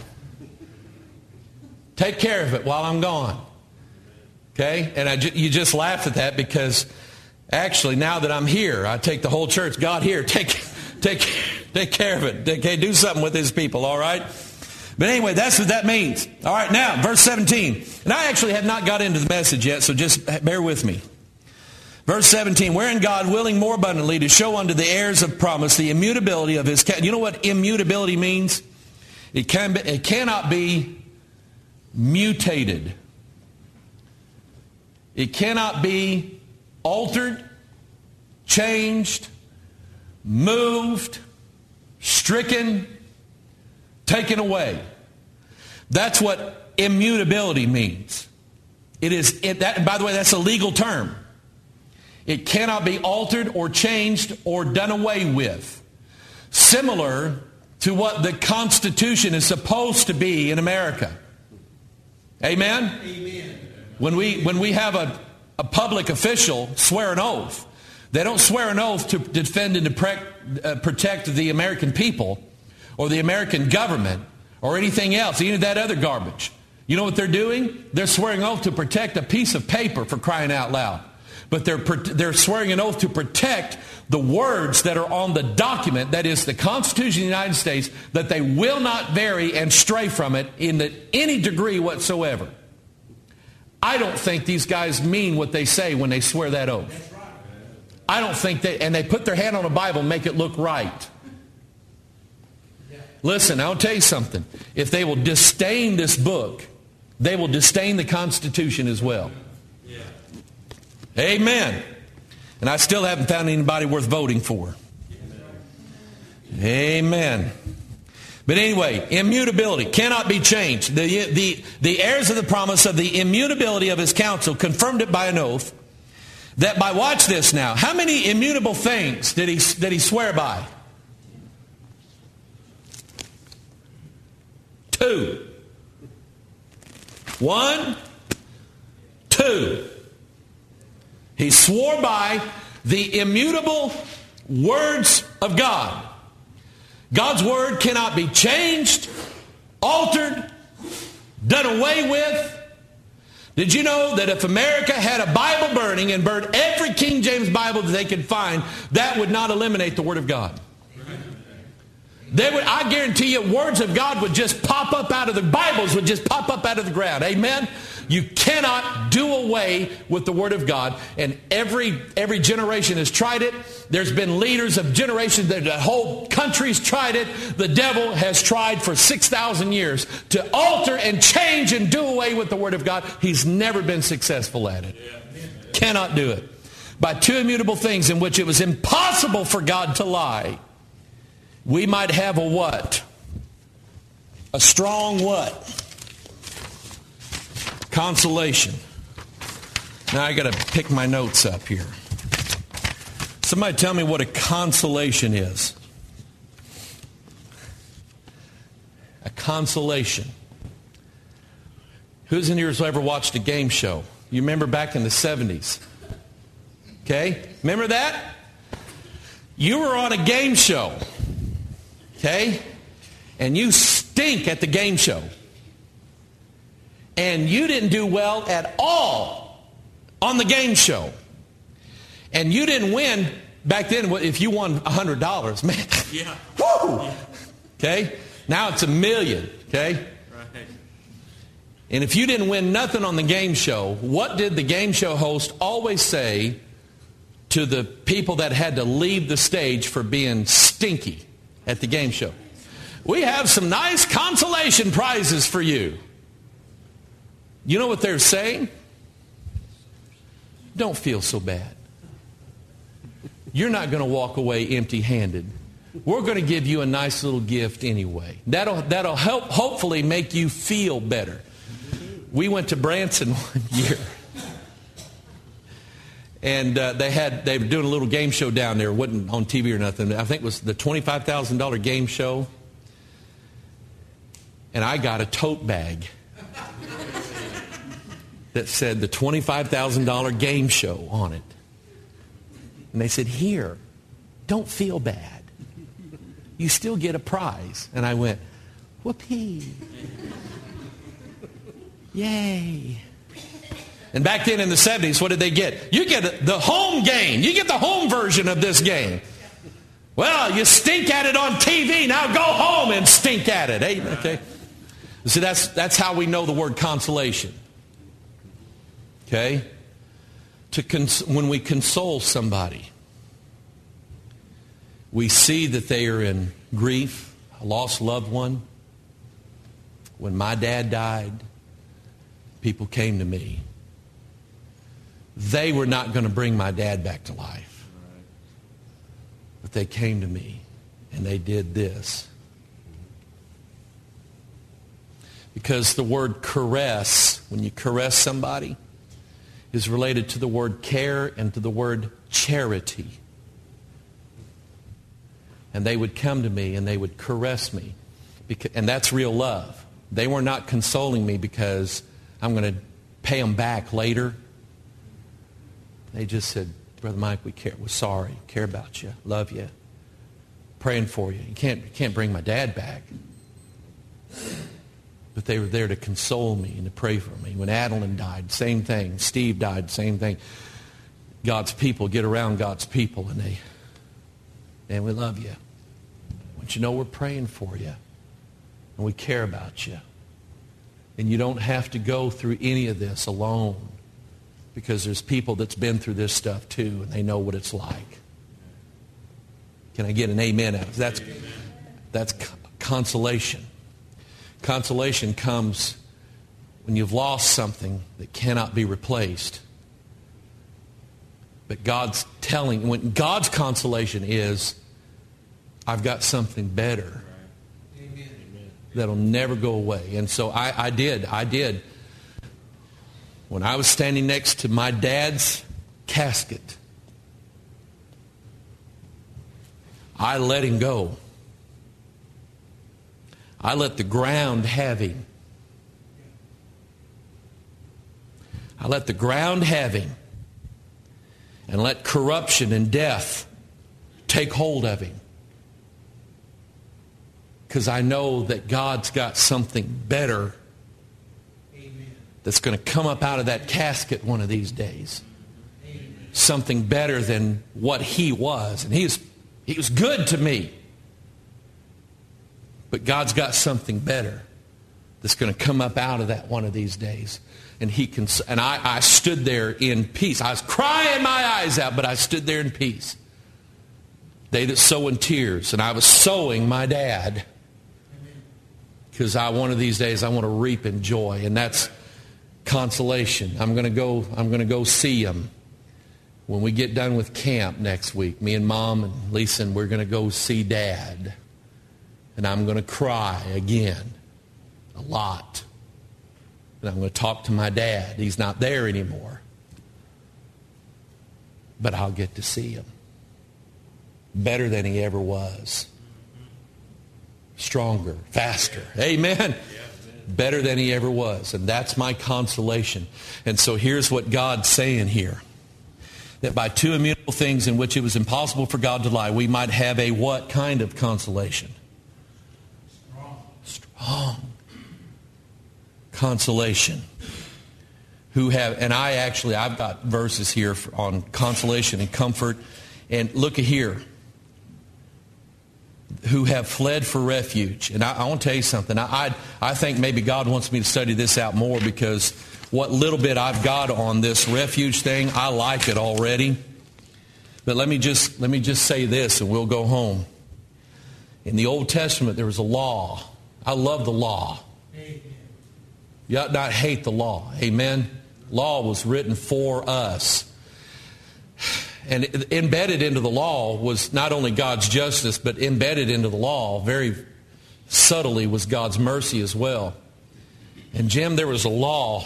Take care of it while I'm gone. Okay? And I ju- you just laughed at that because actually now that I'm here, I take the whole church. God, here, take Take, take care of it. Okay, do something with his people, all right? But anyway, that's what that means. All right, now, verse seventeen. And I actually have not got into the message yet, so just bear with me. Verse seventeen, wherein God, willing more abundantly to show unto the heirs of promise the immutability of his... You know what immutability means? It, can be, it cannot be mutated. It cannot be altered, changed, moved, stricken, taken away. That's what immutability means. It is it, that, and by the way, that's a legal term. It cannot be altered or changed or done away with. Similar to what the Constitution is supposed to be in America. Amen? Amen. When we when we have a, a public official swear an oath, they don't swear an oath to defend and to pre- uh, protect the American people or the American government or anything else, any of that other garbage. You know what they're doing? They're swearing an oath to protect a piece of paper, for crying out loud. But they're, they're swearing an oath to protect the words that are on the document, that is the Constitution of the United States, that they will not vary and stray from it in the, any degree whatsoever. I don't think these guys mean what they say when they swear that oath. I don't think they, and they put their hand on a Bible and make it look right. Listen, I'll tell you something. If they will disdain this book, they will disdain the Constitution as well. Yeah. Amen. And I still haven't found anybody worth voting for. Amen. But anyway, immutability cannot be changed. The, the, the heirs of the promise of the immutability of his counsel confirmed it by an oath. That by, watch this now, how many immutable things did he, did he swear by? Two. One, who? He swore by the immutable words of God. God's word cannot be changed, altered, done away with. Did you know that if America had a Bible burning and burned every King James Bible that they could find, that would not eliminate the Word of God? They would, I guarantee you, words of God would just pop up out of the Bibles, would just pop up out of the ground. Amen? You cannot do away with the Word of God. And every every generation has tried it. There's been leaders of generations, that the whole country's tried it. The devil has tried for six thousand years to alter and change and do away with the Word of God. He's never been successful at it. Cannot do it. By two immutable things in which it was impossible for God to lie, we might have a what? A strong what? Consolation. Now I got to pick my notes up here. Somebody tell me what a consolation is. A consolation. Who's in here who's ever watched a game show? You remember back in the seventies? Okay? Remember that? You were on a game show. Okay? And you stink at the game show. And you didn't do well at all on the game show. And you didn't win back then. If you won one hundred dollars, man. Yeah. Woo! Yeah. Okay? Now it's a million. Okay? Right. And if you didn't win nothing on the game show, what did the game show host always say to the people that had to leave the stage for being stinky at the game show? We have some nice consolation prizes for you. You know what they're saying? Don't feel so bad. You're not going to walk away empty-handed. We're going to give you a nice little gift anyway. That'll, that'll help hopefully make you feel better. We went to Branson one year. And uh, they had they were doing a little game show down there. It wasn't on T V or nothing. I think it was the twenty-five thousand dollars game show. And I got a tote bag that said the twenty-five thousand dollars game show on it. And they said, here, don't feel bad. You still get a prize. And I went, whoopee. Yay. And back then in the seventies, what did they get? You get the home game. You get the home version of this game. Well, you stink at it on T V. Now go home and stink at it. Hey, okay. See, that's, that's how we know the word consolation. Okay? To cons- when we console somebody, we see that they are in grief, a lost loved one. When my dad died, people came to me. They were not going to bring my dad back to life. But they came to me and they did this. Because the word caress, when you caress somebody, is related to the word care and to the word charity. And they would come to me and they would caress me. Because, and that's real love. They were not consoling me because I'm going to pay them back later. They just said, Brother Mike, we care. We're sorry. Care about you. Love you. Praying for you. You can't, you can't bring my dad back. But they were there to console me and to pray for me. When Adeline died, same thing. Steve died, same thing. God's people get around God's people and they, and we love you. I want you to know we're praying for you. And we care about you. And you don't have to go through any of this alone. Because there's people that's been through this stuff too, and they know what it's like. Can I get an amen out of it? That's, that's consolation. Consolation comes when you've lost something that cannot be replaced. But God's telling, when God's consolation is, I've got something better that'll never go away. And so I, I did, I did. When I was standing next to my dad's casket, I let him go. I let the ground have him. I let the ground have him. And let corruption and death take hold of him. Because I know that God's got something better that's going to come up out of that casket one of these days. Something better than what he was. And he was, he was good to me. But God's got something better that's going to come up out of that one of these days. And he can, and I, I stood there in peace. I was crying my eyes out, but I stood there in peace. They that sow in tears. And I was sowing my dad. Because I one of these days I want to reap in joy. And that's consolation. I'm going to go, I'm going to go see him. When we get done with camp next week, me and Mom and Lisa, and we're going to go see Dad. And I'm going to cry again. A lot. And I'm going to talk to my dad. He's not there anymore. But I'll get to see him. Better than he ever was. Stronger, faster. Amen. Better than he ever was. And that's my consolation. And so here's what God's saying here. That by two immutable things in which it was impossible for God to lie, we might have a what kind of consolation? Strong. Strong. Consolation. Who have, and I actually, I've got verses here for, on consolation and comfort. And look at here. Who have fled for refuge. And I, I want to tell you something. I, I I think maybe God wants me to study this out more, because what little bit I've got on this refuge thing, I like it already. But let me just let me just say this, and we'll go home. In the Old Testament, there was a law. I love the law. You ought not hate the law. Amen. Law was written for us. And embedded into the law was not only God's justice, but embedded into the law very subtly was God's mercy as well. And Jim, there was a law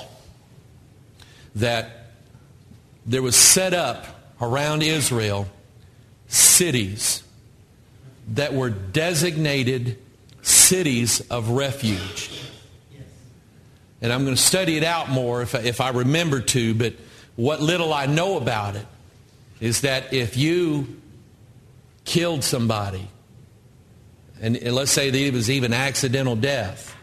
that there was set up around Israel, cities that were designated cities of refuge. And I'm going to study it out more if I, if I remember to, but what little I know about it is that if you killed somebody, and, and let's say that it was even accidental death,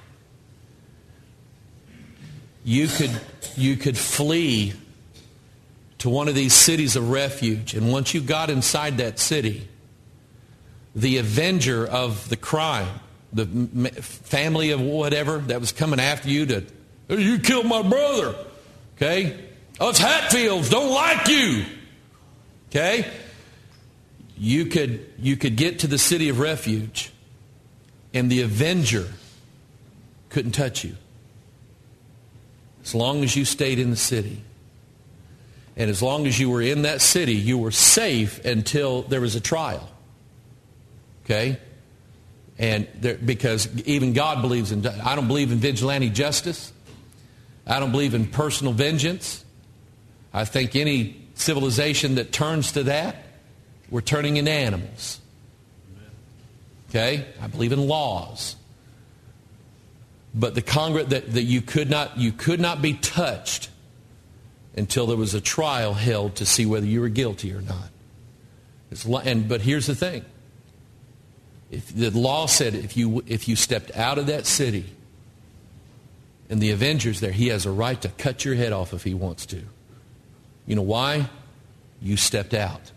you could you could flee to one of these cities of refuge. And once you got inside that city, the avenger of the crime, the family of whatever that was coming after you to, hey, you killed my brother, okay? Us Hatfields don't like you. Okay? You could, you could get to the city of refuge, and the avenger couldn't touch you. As long as you stayed in the city. And as long as you were in that city, you were safe until there was a trial. Okay? And there, because even God believes in, I don't believe in vigilante justice. I don't believe in personal vengeance. I think any civilization that turns to that, we're turning into animals. Okay? I believe in laws. But the Congress, that, that you could not you could not be touched until there was a trial held to see whether you were guilty or not. It's, and but here's the thing. If the law said if you if you stepped out of that city and the avenger's there, he has a right to cut your head off if he wants to. You know why? You stepped out.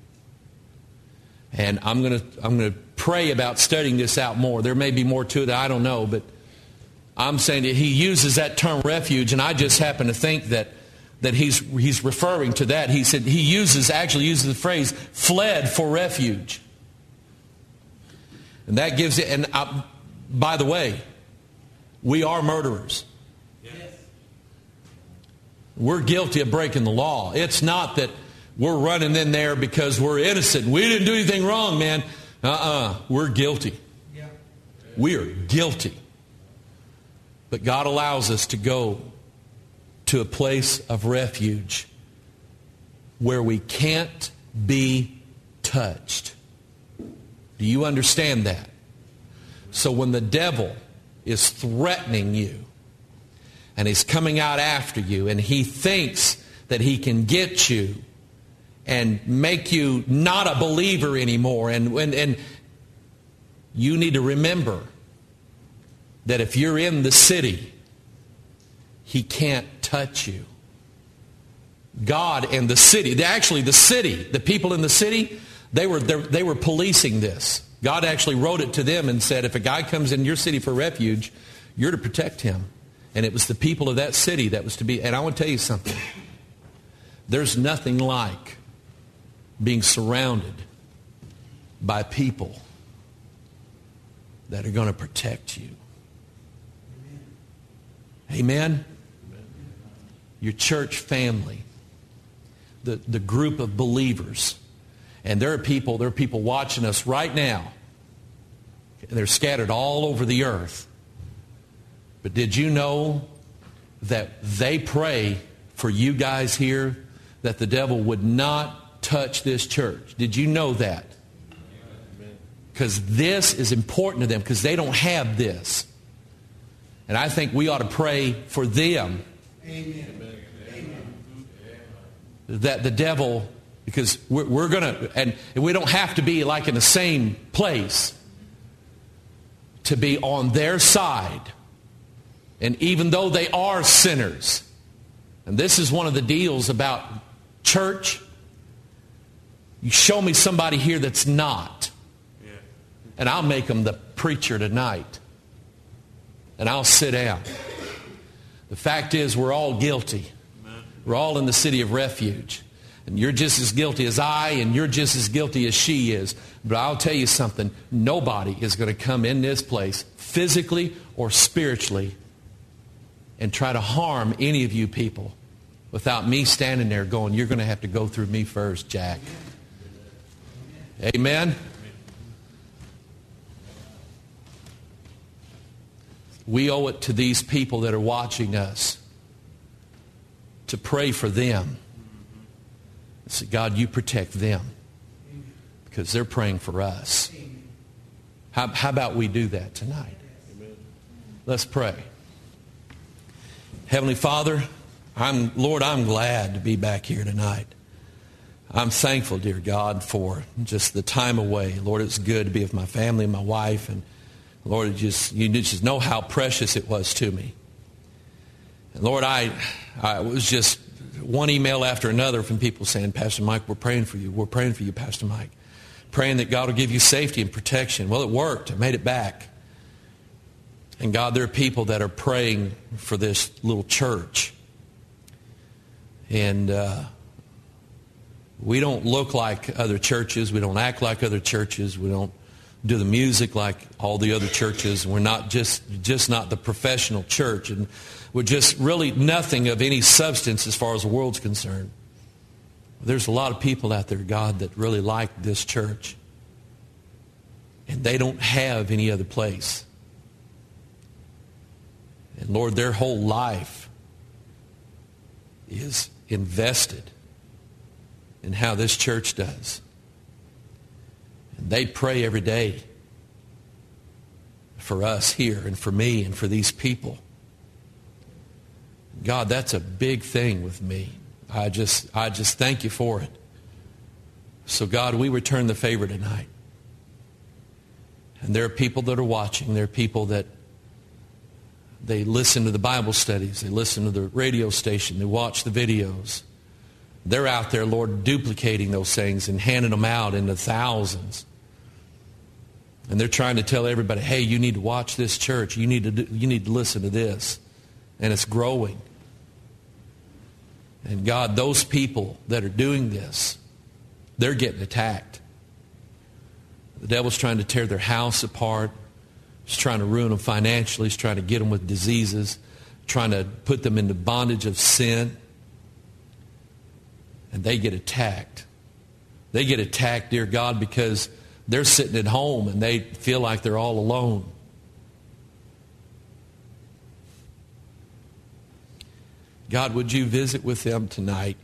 And I'm going to I'm going to pray about studying this out more. There may be more to it, I don't know, but I'm saying that he uses that term refuge, and I just happen to think that that he's he's referring to that. He said he uses actually uses the phrase fled for refuge. And that gives it, and I, by the way, we are murderers. We're guilty of breaking the law. It's not that we're running in there because we're innocent. We didn't do anything wrong, man. Uh-uh. We're guilty. Yeah. We are guilty. But God allows us to go to a place of refuge where we can't be touched. Do you understand that? So when the devil is threatening you, and he's coming out after you, and he thinks that he can get you and make you not a believer anymore. And, and, and you need to remember that if you're in the city, he can't touch you. God and the city, actually the city, the people in the city, they were, they were policing this. God actually wrote it to them and said, if a guy comes in your city for refuge, you're to protect him. And it was the people of that city that was to be. And I want to tell you something. There's nothing like being surrounded by people that are going to protect you. Amen? Your church family, the, the group of believers. And there are people, there are people watching us right now. And they're scattered all over the earth. But did you know that they pray for you guys here that the devil would not touch this church? Did you know that? Because this is important to them, because they don't have this. And I think we ought to pray for them. Amen. That the devil, because we're, we're going to, and we don't have to be like in the same place to be on their side. And even though they are sinners, and this is one of the deals about church, you show me somebody here that's not, and I'll make them the preacher tonight. And I'll sit down. The fact is, we're all guilty. We're all in the city of refuge. And you're just as guilty as I, and you're just as guilty as she is. But I'll tell you something. Nobody is going to come in this place, physically or spiritually, and try to harm any of you people without me standing there going, you're going to have to go through me first, Jack. Amen? We owe it to these people that are watching us to pray for them. Say, God, you protect them because they're praying for us. How, how about we do that tonight? Let's pray. Heavenly Father, I'm, Lord, I'm glad to be back here tonight. I'm thankful, dear God, for just the time away. Lord, it's good to be with my family and my wife, and Lord, just you just know how precious it was to me. And Lord, I, I was just one email after another from people saying, Pastor Mike, we're praying for you. We're praying for you, Pastor Mike. Praying that God will give you safety and protection. Well, it worked. I made it back. And God, there are people that are praying for this little church. And uh, we don't look like other churches. We don't act like other churches. We don't do the music like all the other churches. We're not just, just not the professional church. And we're just really nothing of any substance as far as the world's concerned. There's a lot of people out there, God, that really like this church. And they don't have any other place. And Lord, their whole life is invested in how this church does. And they pray every day for us here and for me and for these people. God, that's a big thing with me. I just, I just thank you for it. So God, we return the favor tonight. And there are people that are watching. There are people that they listen to the Bible studies. They listen to the radio station. They watch the videos. They're out there, Lord, duplicating those things and handing them out in the thousands. And they're trying to tell everybody, hey, you need to watch this church. You need to do, you need to listen to this. And it's growing. And God, those people that are doing this, they're getting attacked. The devil's trying to tear their house apart. He's trying to ruin them financially. He's trying to get them with diseases, trying to put them into bondage of sin. And they get attacked. They get attacked, dear God, because they're sitting at home and they feel like they're all alone. God, would you visit with them tonight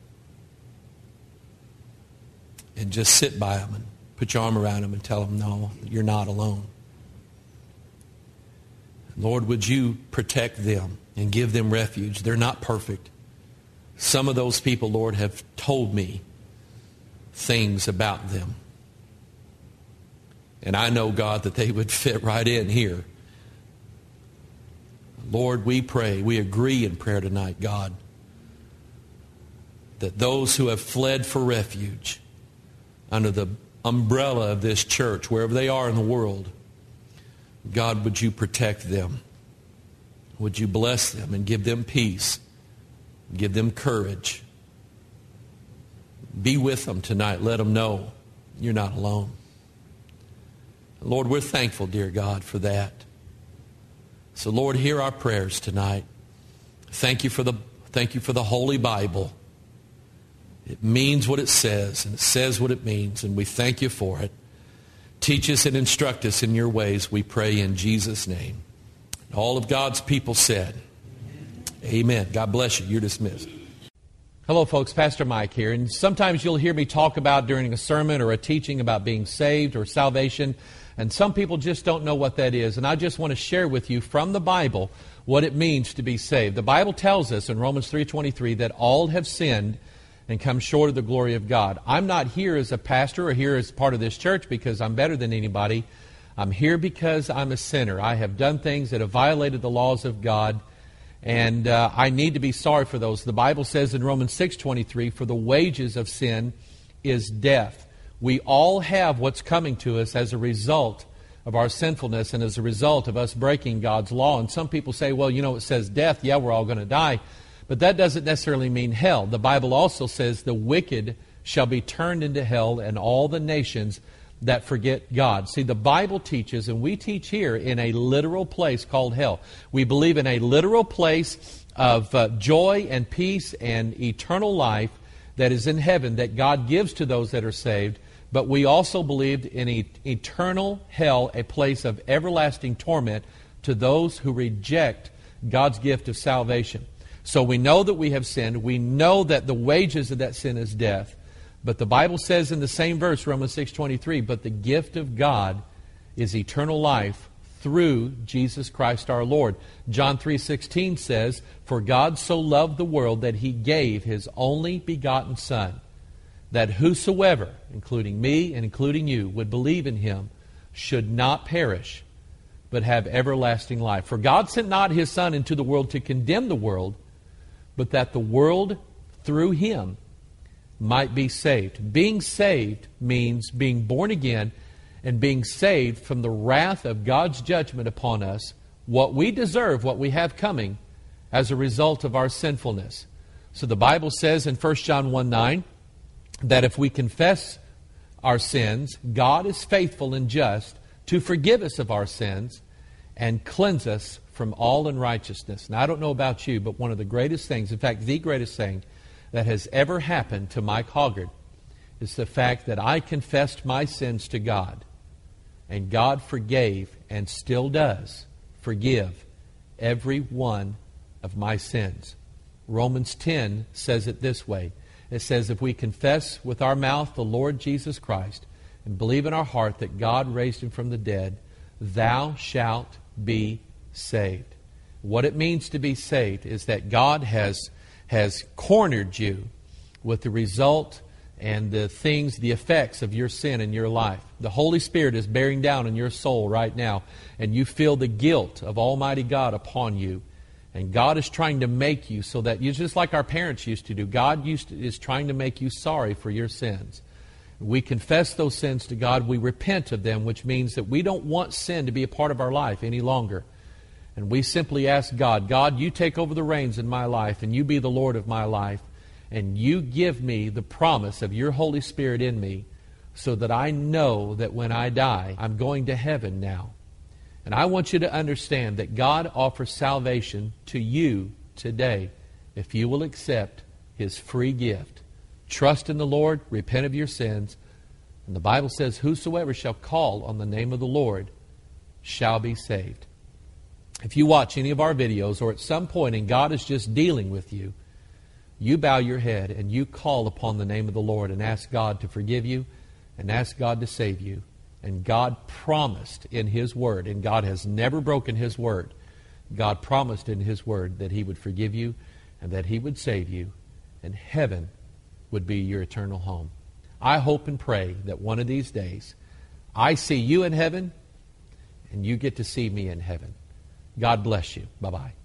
and just sit by them and put your arm around them and tell them, no, you're not alone. Lord, would you protect them and give them refuge? They're not perfect. Some of those people, Lord, have told me things about them. And I know, God, that they would fit right in here. Lord, we pray, we agree in prayer tonight, God, that those who have fled for refuge under the umbrella of this church, wherever they are in the world, God, would you protect them? Would you bless them and give them peace? Give them courage. Be with them tonight. Let them know you're not alone. Lord, we're thankful, dear God, for that. So, Lord, hear our prayers tonight. Thank you for the, thank you for the Holy Bible. It means what it says, and it says what it means, and we thank you for it. Teach us and instruct us in your ways, we pray in Jesus' name. All of God's people said, amen. God bless you. You're dismissed. Hello, folks. Pastor Mike here. And sometimes you'll hear me talk about during a sermon or a teaching about being saved or salvation. And some people just don't know what that is. And I just want to share with you from the Bible what it means to be saved. The Bible tells us in Romans three twenty-three that all have sinned and come short of the glory of God. I'm not here as a pastor or here as part of this church because I'm better than anybody. I'm here because I'm a sinner. I have done things that have violated the laws of God, and uh, I need to be sorry for those. The Bible says in Romans six twenty-three, for the wages of sin is death. We all have what's coming to us as a result of our sinfulness and as a result of us breaking God's law. And some people say, well, you know, it says death. Yeah, we're all going to die. But that doesn't necessarily mean hell. The Bible also says the wicked shall be turned into hell and all the nations that forget God. See, the Bible teaches, and we teach here, in a literal place called hell. We believe in a literal place of uh, joy and peace and eternal life that is in heaven that God gives to those that are saved. But we also believed in e- eternal hell, a place of everlasting torment to those who reject God's gift of salvation. So we know that we have sinned. We know that the wages of that sin is death. But the Bible says in the same verse, Romans six twenty-three, but the gift of God is eternal life through Jesus Christ our Lord. John three sixteen says, for God so loved the world that He gave His only begotten Son, that whosoever, including me and including you, would believe in Him should not perish, but have everlasting life. For God sent not His Son into the world to condemn the world, but that the world through Him might be saved. Being saved means being born again and being saved from the wrath of God's judgment upon us, what we deserve, what we have coming, as a result of our sinfulness. So the Bible says in First John one nine that if we confess our sins, God is faithful and just to forgive us of our sins and cleanse us from all unrighteousness. Now, I don't know about you, but one of the greatest things, in fact, the greatest thing that has ever happened to Mike Hoggard is the fact that I confessed my sins to God, and God forgave and still does forgive every one of my sins. Romans ten says it this way. It says, if we confess with our mouth the Lord Jesus Christ and believe in our heart that God raised Him from the dead, thou shalt be saved. What it means to be saved is that God has, has cornered you with the result and the things, the effects of your sin in your life. The Holy Spirit is bearing down in your soul right now, and you feel the guilt of Almighty God upon you. And God is trying to make you so that you, just like our parents used to do, God used to, is trying to make you sorry for your sins. We confess those sins to God. We repent of them, which means that we don't want sin to be a part of our life any longer. And we simply ask God, God, you take over the reins in my life, and you be the Lord of my life, and you give me the promise of your Holy Spirit in me so that I know that when I die, I'm going to heaven now. And I want you to understand that God offers salvation to you today if you will accept His free gift. Trust in the Lord, repent of your sins, and the Bible says, whosoever shall call on the name of the Lord shall be saved. If you watch any of our videos or at some point and God is just dealing with you, you bow your head and you call upon the name of the Lord and ask God to forgive you and ask God to save you. And God promised in His Word, and God has never broken His Word, God promised in His Word that He would forgive you and that He would save you, and heaven would be your eternal home. I hope and pray that one of these days I see you in heaven and you get to see me in heaven. God bless you. Bye-bye.